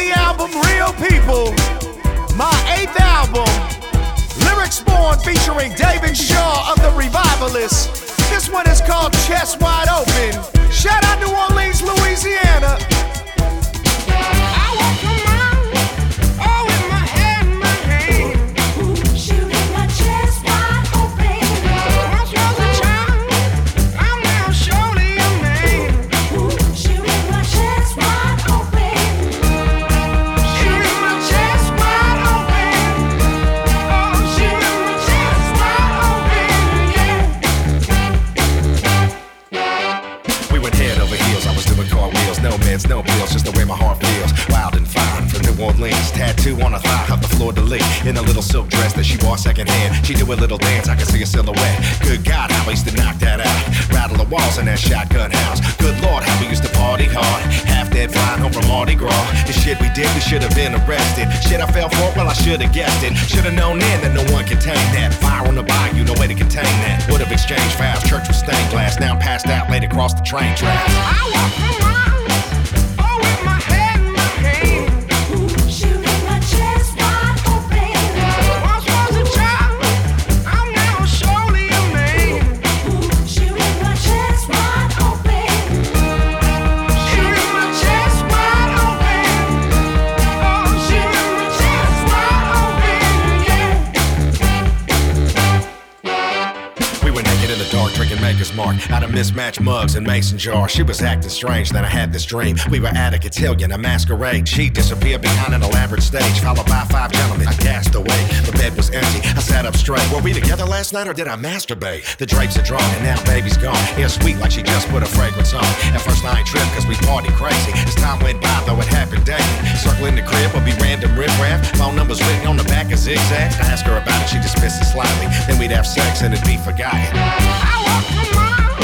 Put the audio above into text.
the album Real People, my 8th album, Lyrics Born featuring David Shaw of the Revivalists. This one is called Chest Wide Open. Shout out New Orleans, Louisiana. No pills, just the way my heart feels. Wild and fine from New Orleans. Tattoo on her thigh, up the floor to lee. In a little silk dress that she wore secondhand. She do a little dance, I can see a silhouette. Good God, how we used to knock that out. Rattle the walls in that shotgun house. Good Lord, how we used to party hard. Half dead flying home from Mardi Gras. The shit we did, we should have been arrested. Shit I fell for, well I should have guessed it. Should have known then that no one contained that. Fire on the bayou, no way to contain that. Would have exchanged vows, church was stained glass. Now passed out, laid across the train tracks. I walk around. Maker's Mark, out of mismatched mugs and mason jars. She was acting strange, then I had this dream. We were at a cotillion, a masquerade. She disappeared behind an elaborate stage, followed by 5 gentlemen. I gasped away, the bed was empty. I sat up straight. Were we together last night or did I masturbate? The drapes are drawn and now baby's gone. Hair sweet like she just put a fragrance on. At first I ain't tripped cause we party crazy. As time went by though it happened daily. Circling the crib will be random riff-raff. Phone numbers written on the back of zigzags. I ask her about it, she dismissed it slightly. Then we'd have sex and it'd be forgotten. I walk around.